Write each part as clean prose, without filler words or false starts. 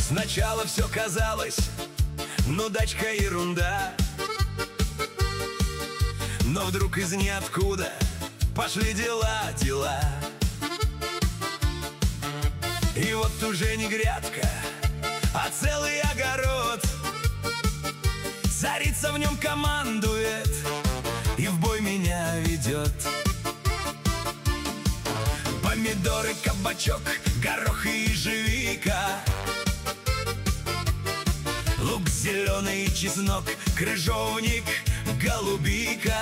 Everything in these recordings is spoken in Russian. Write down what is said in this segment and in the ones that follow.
Сначала все казалось, ну дачка ерунда. Но вдруг из ниоткуда пошли дела. И вот уже не грядка, а целый огород. Царица в нем командует и в бой меня ведет. Помидоры, кабачок, горох и ежевика, лук зеленый, чеснок, крыжовник, голубика.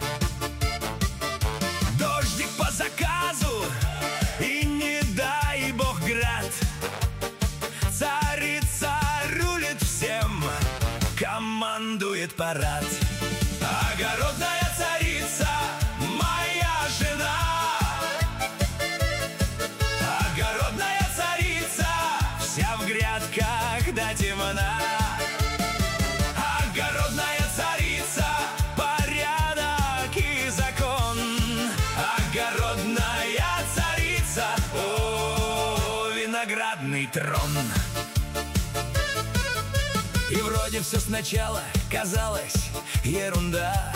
Дождик по заказу и не дай бог град. Царица рулит всем, командует парад. Огородная царица, моя жена. Огородная царица, вся в грядках до темна. Огородная царица, порядок и закон. Огородная царица, о, виноградный трон. И вроде все сначала казалось ерунда,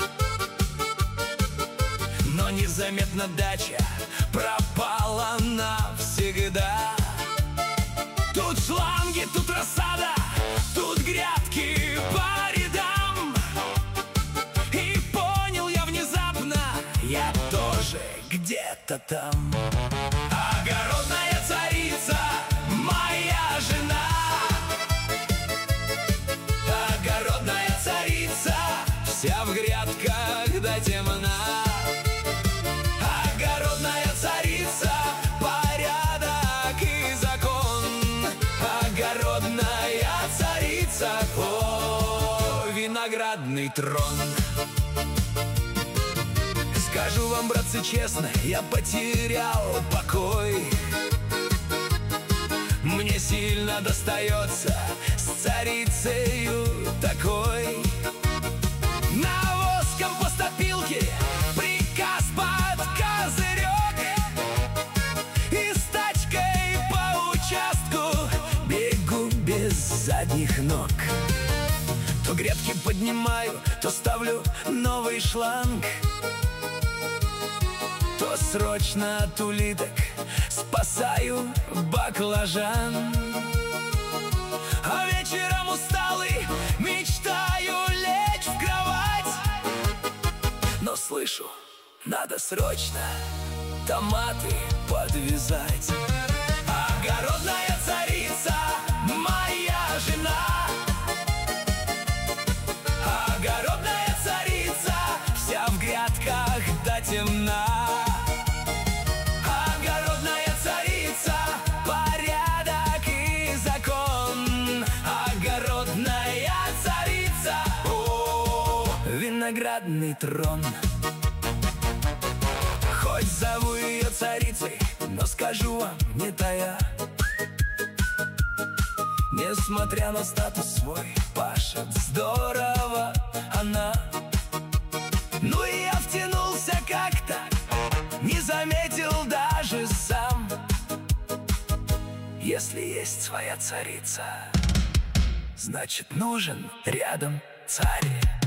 но незаметно дача пропала навсегда. Тут шланги, тут рассада, тут грядки по рядам. И понял я внезапно, я тоже где-то там. Огородная царица, моя жена. Огородная царица, вся в грядках до темна. Огородная царица, порядок и закон. Огородная царица, о, виноградный трон. Скажу вам, братцы, честно, я потерял покой. Мне сильно достается с царицею такой. Навоз, компостопилки, приказ под козырек. И с тачкой по участку бегу без задних ног. То грядки поднимаю, то ставлю новый шланг, то срочно от улиток спасаю баклажан. А вечером усталый мечтаю лечь в кровать, но слышу, надо срочно томаты подвязать. Огородная царица, моя жена. Огородная царица, вся в грядках до темна. Огородная царица, порядок и закон. Огородная царица, о, виноградный трон. Хоть зову ее царицей, но скажу вам, не тая, несмотря на статус свой, пашет здорово она. Ну и я втянулся как-то, не заметил даже сам. Если есть своя царица, значит нужен рядом царь.